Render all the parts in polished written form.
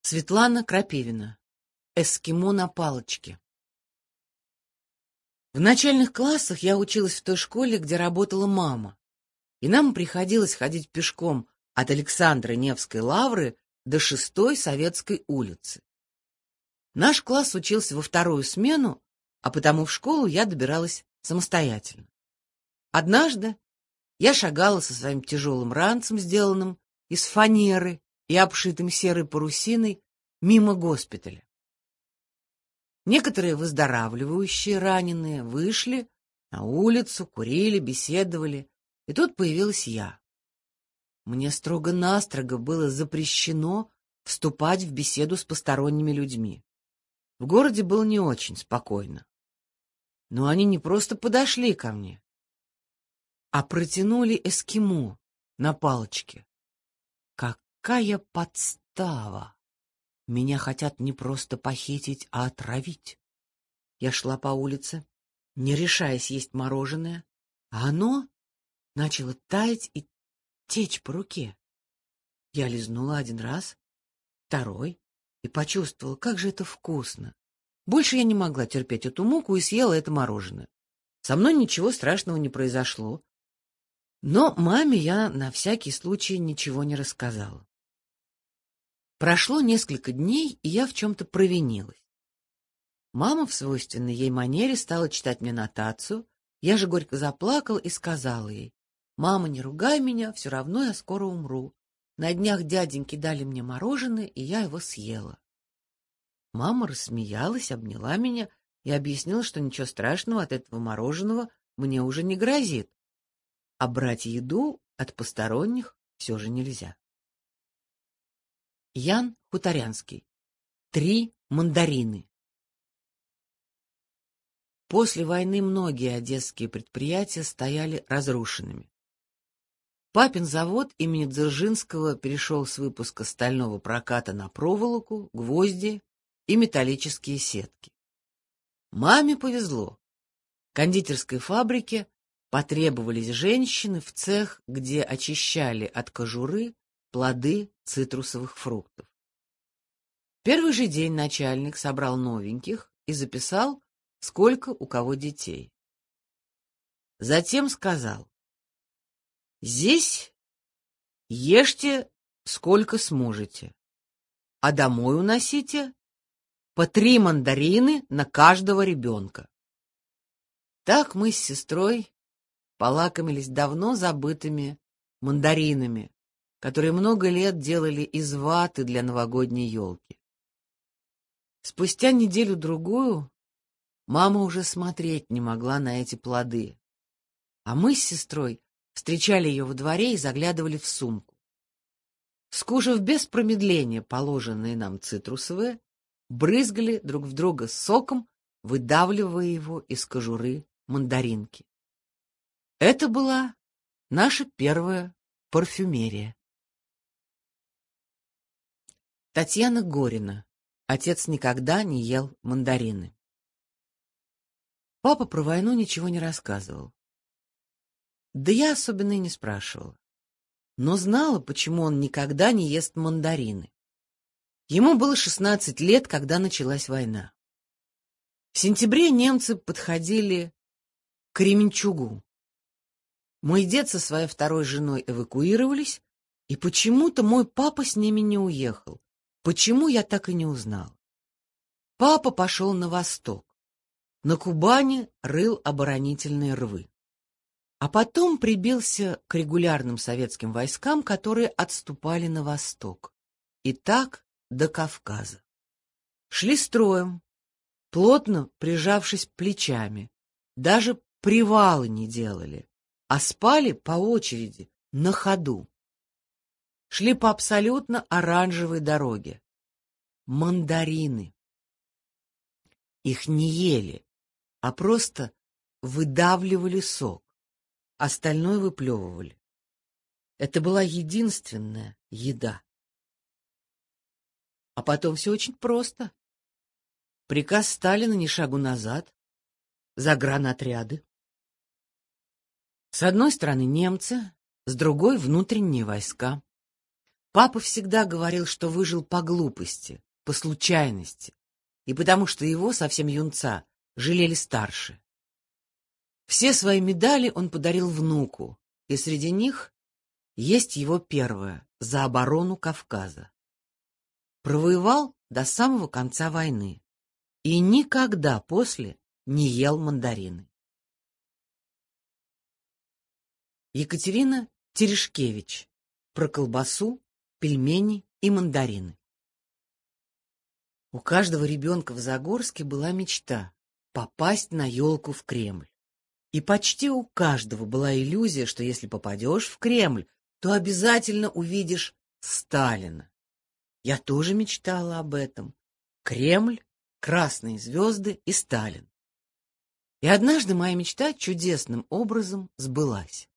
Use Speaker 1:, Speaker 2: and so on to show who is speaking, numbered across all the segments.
Speaker 1: Светлана Крапивина. Эскимо на палочке. В начальных классах я училась в той школе, где работала мама, и нам приходилось ходить пешком от Александра Невской лавры до 6-й Советской улицы. Наш класс учился во вторую смену, а потому в школу я добиралась самостоятельно. Однажды я шагала со своим тяжелым ранцем, сделанным из фанеры и обшитым серой парусиной, мимо госпиталя. Некоторые выздоравливающие раненые вышли на улицу, курили, беседовали, и тут появилась я. Мне строго-настрого было запрещено вступать в беседу с посторонними людьми. В городе было не очень спокойно. Но они не просто подошли ко мне, а протянули эскимо на палочке. Какая подстава! Меня хотят не просто похитить, а отравить. Я шла по улице, не решаясь есть мороженое, а оно начало таять и течь по руке. Я лизнула один раз, второй, и почувствовала, как же это вкусно. Больше я не могла терпеть эту муку и съела это мороженое. Со мной ничего страшного не произошло, но маме я на всякий случай ничего не рассказала. Прошло несколько дней, и я в чем-то провинилась. Мама в свойственной ей манере стала читать мне нотацию. Я же горько заплакала и сказала ей: «Мама, не ругай меня, все равно я скоро умру. На днях дяденьки дали мне мороженое, и я его съела». Мама рассмеялась, обняла меня и объяснила, что ничего страшного от этого мороженого мне уже не грозит, а брать еду от посторонних все же нельзя. Ян Хуторянский. 3 мандарины. После войны многие одесские предприятия стояли разрушенными. Папин завод имени Дзержинского перешел с выпуска стального проката на проволоку, гвозди и металлические сетки. Маме повезло. В кондитерской фабрике потребовались женщины в цех, где очищали от кожуры плоды цитрусовых фруктов. Первый же день начальник собрал новеньких и записал, сколько у кого детей. Затем сказал: «Здесь ешьте сколько сможете, а домой уносите по 3 мандарины на каждого ребенка». Так мы с сестрой полакомились давно забытыми мандаринами, которые много лет делали из ваты для новогодней елки. Спустя неделю-другую мама уже смотреть не могла на эти плоды, а мы с сестрой встречали ее во дворе и заглядывали в сумку. Скушав без промедления положенные нам цитрусовые, брызгали друг в друга соком, выдавливая его из кожуры мандаринки. Это была наша первая парфюмерия. Татьяна Горина. Отец никогда не ел мандарины. Папа про войну ничего не рассказывал. Да я особенно и не спрашивала. Но знала, почему он никогда не ест мандарины. Ему было 16 лет, когда началась война. В сентябре немцы подходили к Кременчугу. Мой дед со своей второй женой эвакуировались, и почему-то мой папа с ними не уехал. Почему, я так и не узнал. Папа пошел на восток. На Кубани рыл оборонительные рвы. А потом прибился к регулярным советским войскам, которые отступали на восток. И так до Кавказа. Шли строем, плотно прижавшись плечами. Даже привалы не делали, а спали по очереди, на ходу. Шли по абсолютно оранжевой дороге. Мандарины. Их не ели, а просто выдавливали сок. Остальное выплевывали. Это была единственная еда. А потом все очень просто. Приказ Сталина ни шагу назад. Загранотряды. С одной стороны немцы, с другой — внутренние войска. Папа всегда говорил, что выжил по глупости, по случайности, и потому что его, совсем юнца, жалели старшие. Все свои медали он подарил внуку, и среди них есть его первая за оборону Кавказа. Провоевал до самого конца войны и никогда после не ел мандарины. Екатерина Терешкевич. Про колбасу, пельмени и мандарины. У каждого ребенка в Загорске была мечта попасть на елку в Кремль. И почти у каждого была иллюзия, что если попадешь в Кремль, то обязательно увидишь Сталина. Я тоже мечтала об этом. Кремль, красные звезды и Сталин. И однажды моя мечта чудесным образом сбылась.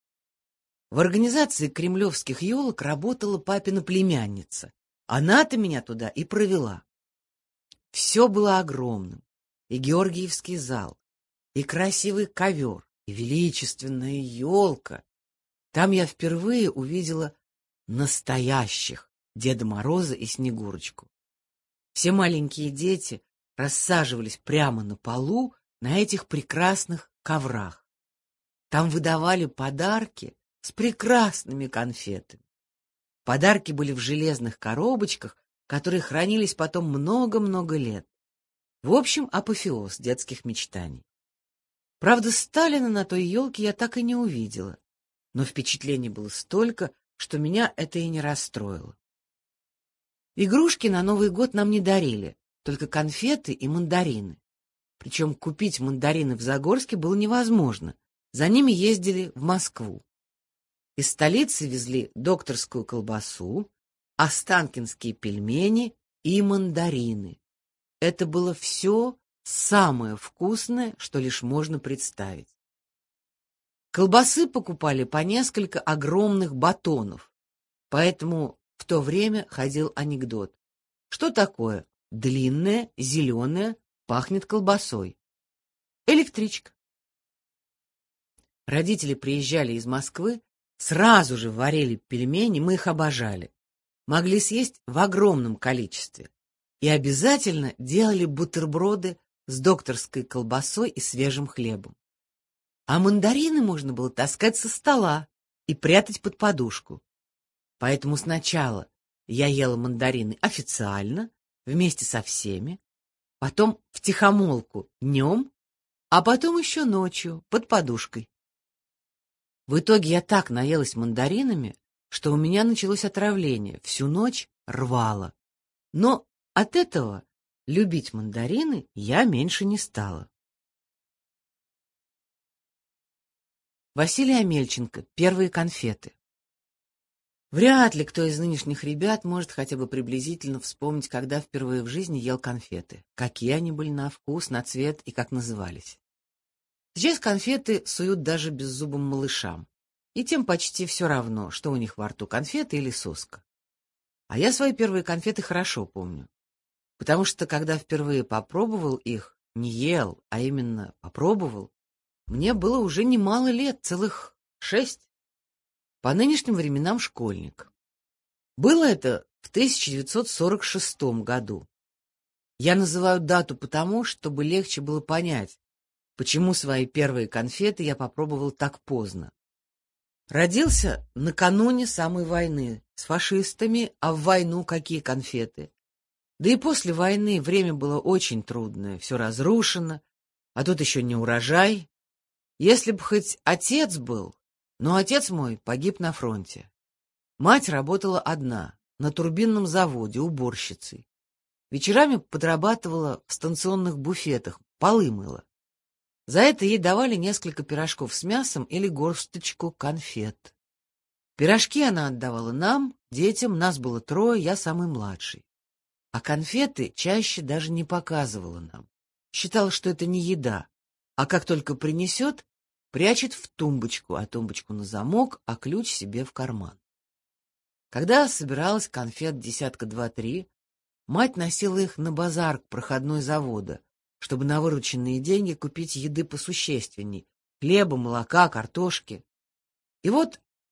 Speaker 1: В организации кремлевских елок работала папина племянница. Она-то меня туда и провела. Все было огромным. И Георгиевский зал, и красивый ковер, и величественная елка. Там я впервые увидела настоящих Деда Мороза и Снегурочку. Все маленькие дети рассаживались прямо на полу на этих прекрасных коврах. Там выдавали подарки с прекрасными конфетами. Подарки были в железных коробочках, которые хранились потом много-много лет. В общем, апофеоз детских мечтаний. Правда, Сталина на той елке я так и не увидела, но впечатлений было столько, что меня это и не расстроило. Игрушки на Новый год нам не дарили, только конфеты и мандарины. Причем купить мандарины в Загорске было невозможно, за ними ездили в Москву. Из столицы везли докторскую колбасу, останкинские пельмени и мандарины. Это было все самое вкусное, что лишь можно представить. Колбасы покупали по несколько огромных батонов, поэтому в то время ходил анекдот. Что такое длинное, зеленое, пахнет колбасой? Электричка. Родители приезжали из Москвы, сразу же варили пельмени, мы их обожали. Могли съесть в огромном количестве. И обязательно делали бутерброды с докторской колбасой и свежим хлебом. А мандарины можно было таскать со стола и прятать под подушку. Поэтому сначала я ела мандарины официально, вместе со всеми, потом втихомолку днем, а потом еще ночью под подушкой. В итоге я так наелась мандаринами, что у меня началось отравление, всю ночь рвало. Но от этого любить мандарины я меньше не стала. Василий Амельченко. Первые конфеты. Вряд ли кто из нынешних ребят может хотя бы приблизительно вспомнить, когда впервые в жизни ел конфеты, какие они были на вкус, на цвет и как назывались. Сейчас конфеты суют даже беззубым малышам, и тем почти все равно, что у них во рту, конфеты или соска. А я свои первые конфеты хорошо помню, потому что когда впервые попробовал их, не ел, а именно попробовал, мне было уже немало лет, целых 6. По нынешним временам школьник. Было это в 1946 году. Я называю дату потому, чтобы легче было понять, почему свои первые конфеты я попробовал так поздно. Родился накануне самой войны с фашистами, а в войну какие конфеты? Да и после войны время было очень трудное, все разрушено, а тут еще не урожай. Если бы хоть отец был, но отец мой погиб на фронте. Мать работала одна, на турбинном заводе, уборщицей. Вечерами подрабатывала в станционных буфетах, полы мыла. За это ей давали несколько пирожков с мясом или горсточку конфет. Пирожки она отдавала нам, детям, нас было 3, я самый младший. А конфеты чаще даже не показывала нам. Считала, что это не еда, а как только принесет, прячет в тумбочку, а тумбочку на замок, а ключ себе в карман. Когда собиралась конфет десятка 2-3, мать носила их на базар к проходной завода, чтобы на вырученные деньги купить еды посущественней — хлеба, молока, картошки. И вот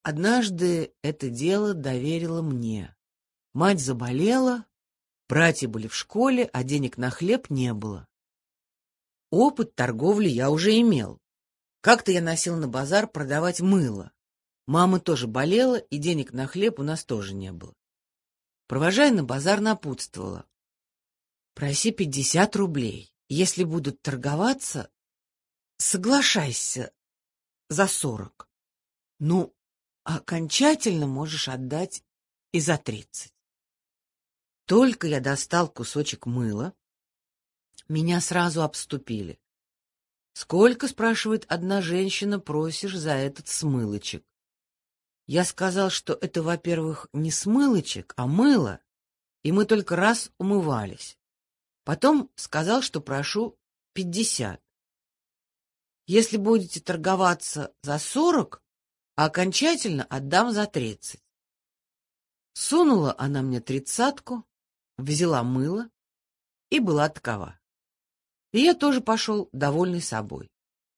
Speaker 1: Однажды это дело доверила мне. Мать заболела, братья были в школе, а денег на хлеб не было. Опыт торговли я уже имел. Как-то я носил на базар продавать мыло. Мама тоже болела, и денег на хлеб у нас тоже не было. Провожая на базар, напутствовала: проси 50 рублей. Если будут торговаться, соглашайся за 40. Ну, окончательно можешь отдать и за 30. Только я достал кусочек мыла, меня сразу обступили. «Сколько, — спрашивает одна женщина, — просишь за этот смылочек?» Я сказал, что это, во-первых, не смылочек, а мыло, и мы только раз умывались. Потом сказал, что прошу 50. Если будете торговаться за 40, а окончательно отдам за 30. Сунула она мне 30-ку, взяла мыло и была такова. И я тоже пошел, довольный собой.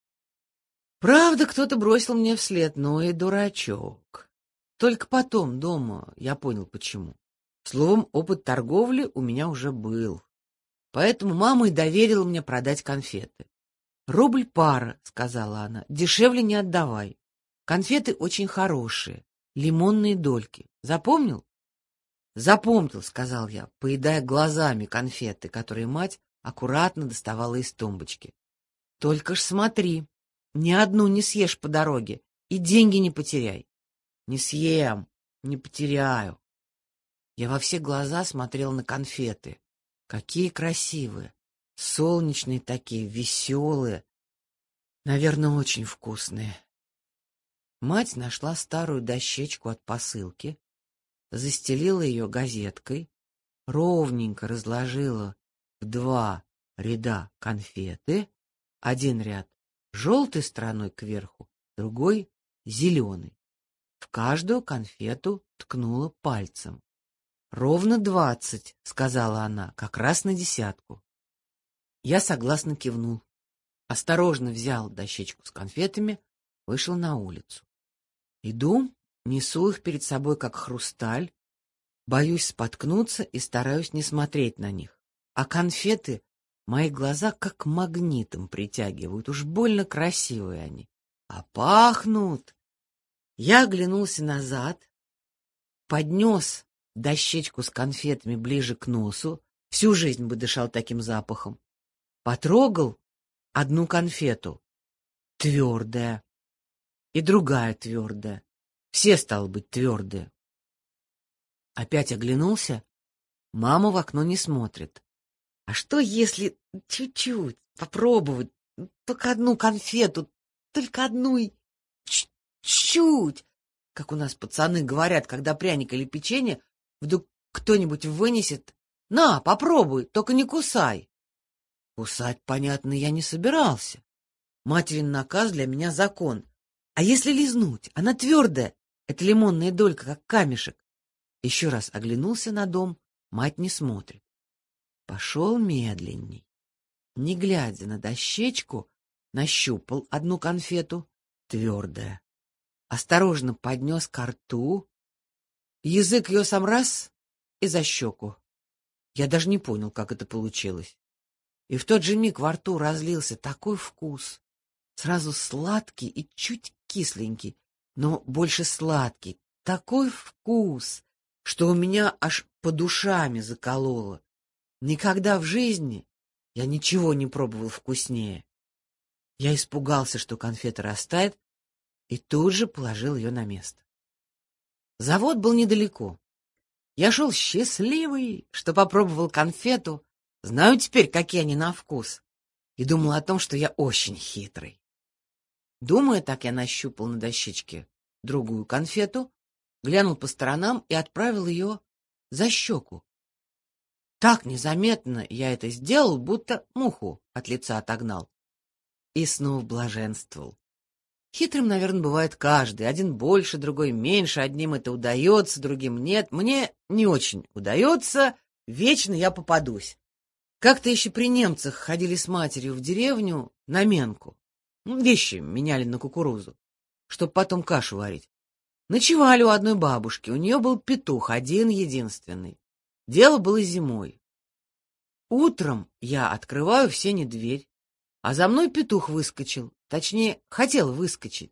Speaker 1: Правда, кто-то бросил мне вслед: ну и дурачок. Только потом, дома, я понял, почему. Словом, опыт торговли у меня уже был. Поэтому мама и доверила мне продать конфеты. «Рубль пара», — сказала она, — «дешевле не отдавай. Конфеты очень хорошие, лимонные дольки. Запомнил?» «Запомнил», — сказал я, поедая глазами конфеты, которые мать аккуратно доставала из тумбочки. «Только ж смотри, ни одну не съешь по дороге и деньги не потеряй». «Не съем, не потеряю». Я во все глаза смотрел на конфеты. Какие красивые, солнечные такие, веселые. Наверное, очень вкусные. Мать нашла старую дощечку от посылки, застелила ее газеткой, ровненько разложила в 2 ряда конфеты, один ряд желтой стороной кверху, другой зеленый. В каждую конфету ткнула пальцем. «Ровно 20, — сказала она, — как раз на 10». Я согласно кивнул. Осторожно взял дощечку с конфетами, вышел на улицу. Иду, несу их перед собой, как хрусталь, боюсь споткнуться и стараюсь не смотреть на них. А конфеты мои глаза как магнитом притягивают, уж больно красивые они. А пахнут! Я оглянулся назад, поднес дощечку с конфетами ближе к носу, всю жизнь бы дышал таким запахом. Потрогал одну конфету, твердая, и другая твердая. Все, стало быть, твердые. Опять оглянулся, мама в окно не смотрит. А что, если чуть-чуть попробовать, только одну конфету, только одну и чуть-чуть, как у нас пацаны говорят, когда пряник или печенье вдруг кто-нибудь вынесет: «На, попробуй, только не кусай». Кусать, понятно, я не собирался. Материн наказ для меня закон. А если лизнуть? Она твердая. Это лимонная долька, как камешек. Еще раз оглянулся на дом. Мать не смотрит. Пошел медленней. Не глядя на дощечку, нащупал одну конфету, твердая. Осторожно поднес ко рту. Язык ее сам раз и за щеку. Я даже не понял, как это получилось. И в тот же миг во рту разлился такой вкус. Сразу сладкий и чуть кисленький, но больше сладкий. Такой вкус, что у меня аж по душами закололо. Никогда в жизни я ничего не пробовал вкуснее. Я испугался, что конфета растает, и тут же положил ее на место. Завод был недалеко. Я шел счастливый, что попробовал конфету, знаю теперь, какие они на вкус, и думал о том, что я очень хитрый. Думая так, я нащупал на дощечке другую конфету, глянул по сторонам и отправил ее за щеку. Так незаметно я это сделал, будто муху от лица отогнал. И снова блаженствовал. Хитрым, наверное, бывает каждый. Один больше, другой меньше. Одним это удается, другим нет. Мне не очень удается. Вечно я попадусь. Как-то еще при немцах ходили с матерью в деревню на менку. Вещи меняли на кукурузу, чтобы потом кашу варить. Ночевали у одной бабушки, у нее был петух, один-единственный. Дело было зимой. Утром я открываю в сени дверь, а за мной петух выскочил, точнее, хотел выскочить.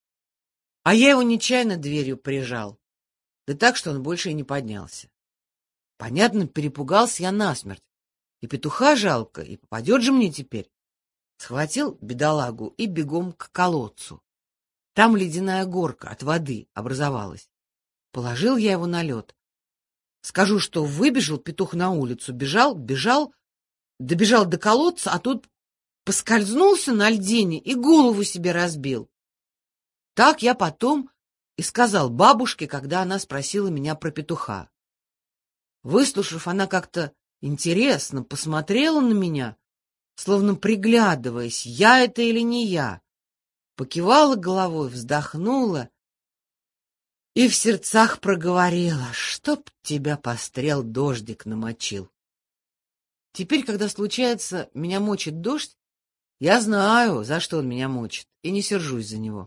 Speaker 1: А я его нечаянно дверью прижал, да так, что он больше и не поднялся. Понятно, перепугался я насмерть. И петуха жалко, и попадет же мне теперь. Схватил бедолагу и бегом к колодцу. Там ледяная горка от воды образовалась. Положил я его на лед. Скажу, что выбежал петух на улицу, бежал, добежал до колодца, а тут поскользнулся на льдине и голову себе разбил. Так я потом и сказал бабушке, когда она спросила меня про петуха. Выслушав, она как-то интересно посмотрела на меня, словно приглядываясь, я это или не я, покивала головой, вздохнула и в сердцах проговорила: чтоб тебя пострел дождик намочил. Теперь, когда случается, меня мочит дождь, я знаю, за что он меня мочит, и не сержусь за него.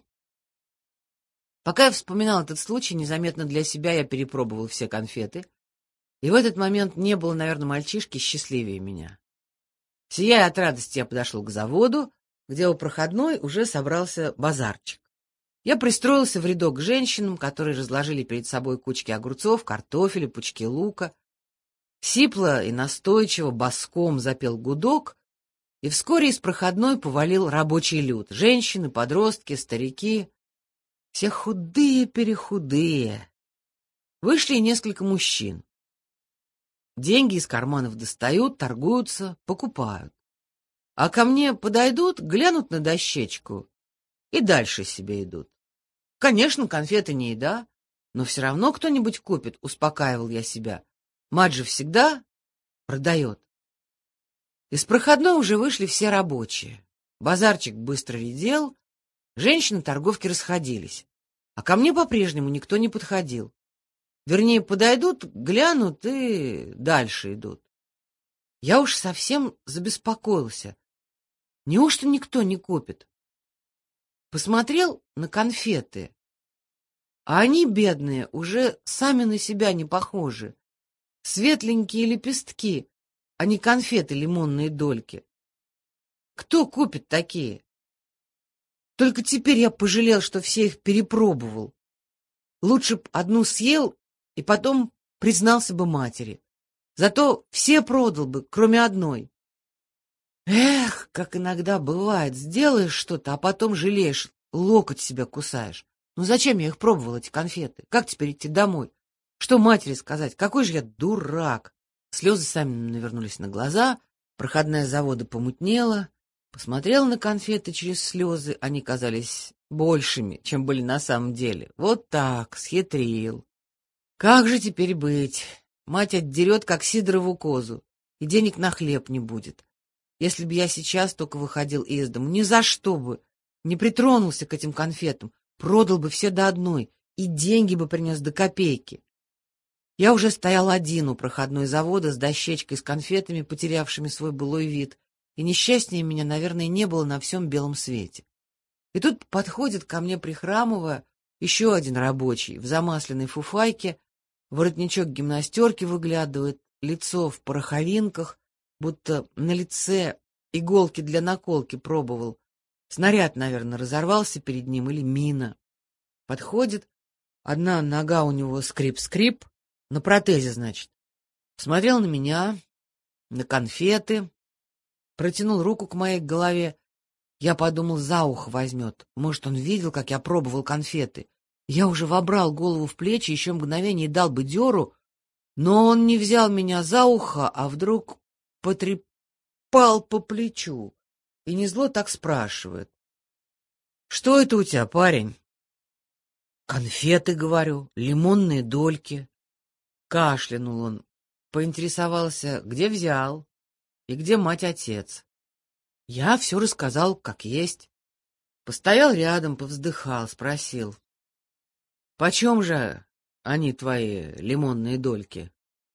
Speaker 1: Пока я вспоминал этот случай, незаметно для себя я перепробовал все конфеты, и в этот момент не было, наверное, мальчишки счастливее меня. Сияя от радости, я подошел к заводу, где у проходной уже собрался базарчик. Я пристроился в рядок к женщинам, которые разложили перед собой кучки огурцов, картофеля, пучки лука. Сипло и настойчиво боском запел гудок, и вскоре из проходной повалил рабочий люд. Женщины, подростки, старики. Все худые-перехудые. Вышли и несколько мужчин. Деньги из карманов достают, торгуются, покупают. А ко мне подойдут, глянут на дощечку и дальше себе идут. Конечно, конфеты не еда, но все равно кто-нибудь купит, успокаивал я себя. Мать же всегда продает. Из проходной уже вышли все рабочие. Базарчик быстро редел, женщины-торговки расходились. А ко мне по-прежнему никто не подходил. Вернее, подойдут, глянут и дальше идут. Я уж совсем забеспокоился. Неужто никто не купит? Посмотрел на конфеты, а они, бедные, уже сами на себя не похожи. Светленькие лепестки, а не конфеты лимонные дольки. Кто купит такие? Только теперь я пожалел, что все их перепробовал. Лучше б одну съел и потом признался бы матери. Зато все продал бы, кроме одной. Эх, как иногда бывает, сделаешь что-то, а потом жалеешь, локоть себя кусаешь. Ну зачем я их пробовал, эти конфеты? Как теперь идти домой? Что матери сказать? Какой же я дурак! Слезы сами навернулись на глаза, проходная завода помутнела. Посмотрел на конфеты через слезы, они казались большими, чем были на самом деле. Вот так, схитрил. Как же теперь быть? Мать отдерет, как сидорову козу, и денег на хлеб не будет. Если бы я сейчас только выходил из дому, ни за что бы не притронулся к этим конфетам, продал бы все до одной, и деньги бы принес до копейки. Я уже стоял один у проходной завода с дощечкой с конфетами, потерявшими свой былой вид, и несчастнее меня, наверное, не было на всем белом свете. И тут подходит ко мне, прихрамывая, еще один рабочий в замасленной фуфайке, воротничок гимнастерки выглядывает, лицо в пороховинках, будто на лице иголки для наколки пробовал. Снаряд, наверное, разорвался перед ним или мина. Подходит, одна нога у него скрип-скрип, на протезе, значит. Смотрел на меня, на конфеты, протянул руку к моей голове. Я подумал, за ухо возьмет. Может, он видел, как я пробовал конфеты. Я уже вобрал голову в плечи, еще мгновение дал бы дёру, но он не взял меня за ухо, а вдруг потрепал по плечу и незло так спрашивает: «Что это у тебя, парень?» «Конфеты, — говорю, — лимонные дольки». Кашлянул он, поинтересовался, где взял и где мать-отец. Я все рассказал, как есть. Постоял рядом, повздыхал, спросил: «Почем же они, твои лимонные дольки?»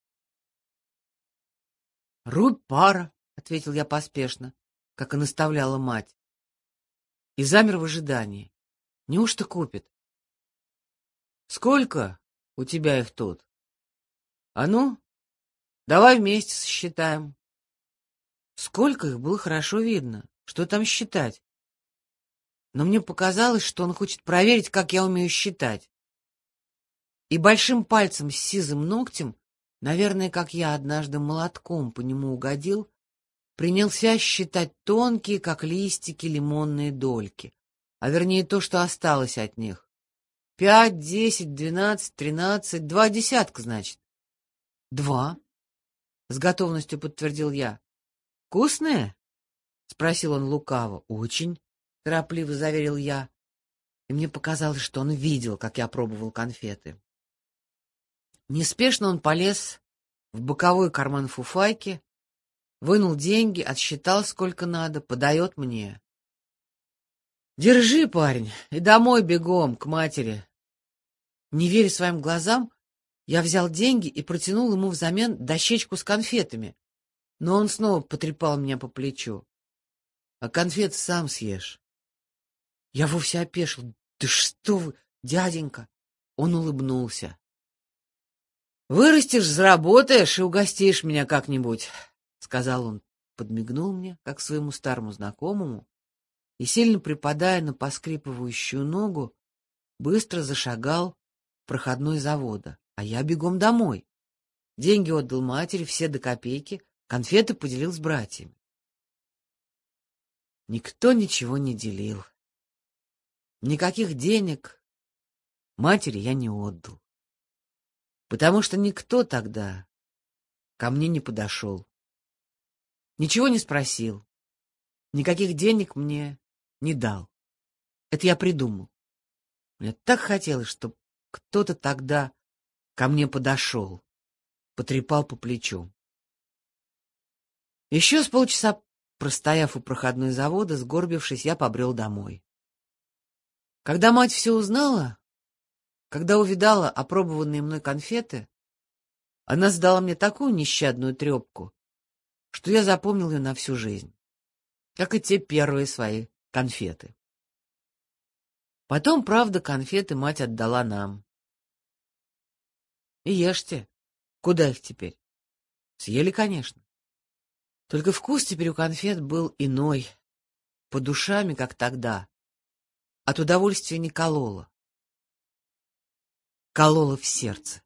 Speaker 1: «Рубь пара», — ответил я поспешно, как и наставляла мать, и замер в ожидании. Неужто купит? Сколько у тебя их тут? А ну, давай вместе сосчитаем. Сколько их было хорошо видно. Что там считать? Но мне показалось, что он хочет проверить, как я умею считать. И большим пальцем с сизым ногтем, наверное, как я однажды молотком по нему угодил, принялся считать тонкие, как листики, лимонные дольки, а вернее то, что осталось от них. 5, 10, 12, 13, 2 десятка, значит. 2, с готовностью подтвердил я. Вкусные? Спросил он лукаво. Очень, торопливо заверил я. И мне показалось, что он видел, как я пробовал конфеты. Неспешно он полез в боковой карман фуфайки, вынул деньги, отсчитал сколько надо, подает мне. Держи, парень, и домой бегом, к матери. Не веря своим глазам, я взял деньги и протянул ему взамен дощечку с конфетами, но он снова потрепал меня по плечу. А конфет сам съешь. Я вовсе опешил. Да что вы, дяденька! Он улыбнулся. Вырастешь, заработаешь и угостишь меня как-нибудь, сказал он, подмигнул мне, как своему старому знакомому, и, сильно припадая на поскрипывающую ногу, быстро зашагал в проходной завода, а я бегом домой. Деньги отдал матери, все до копейки, конфеты поделил с братьями. Никто ничего не делил. Никаких денег матери я не отдал, потому что никто тогда ко мне не подошел, ничего не спросил, никаких денег мне не дал. Это я придумал. Мне так хотелось, чтобы кто-то тогда ко мне подошел, потрепал по плечу. Еще с полчаса, простояв у проходной завода, сгорбившись, я побрел домой. Когда мать все узнала, когда увидала опробованные мной конфеты, она сдала мне такую нещадную трепку, что я запомнил ее на всю жизнь, как и те первые свои конфеты. Потом, правда, конфеты мать отдала нам. И ешьте. Куда их теперь? Съели, конечно. Только вкус теперь у конфет был иной, по душами, как тогда. От удовольствия не кололо. Кололо в сердце.